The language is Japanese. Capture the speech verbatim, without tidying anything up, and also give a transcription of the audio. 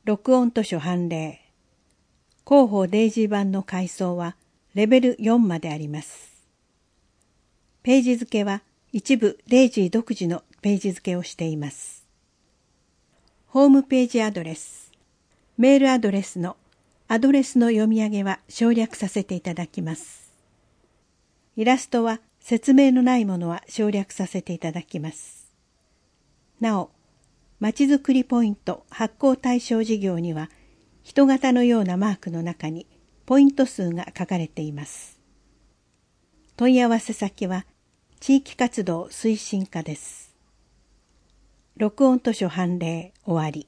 録音図書判例。広報デイジー版の階層はレベルよんまであります。ページ付けは一部デイジー独自のページ付けをしています。ホームページアドレス、メールアドレスのアドレスの読み上げは省略させていただきます。イラストは説明のないものは省略させていただきます。なお、まちづくりポイント発行対象事業には、人型のようなマークの中にポイント数が書かれています。問い合わせ先は地域活動推進課です。録音図書判例終わり。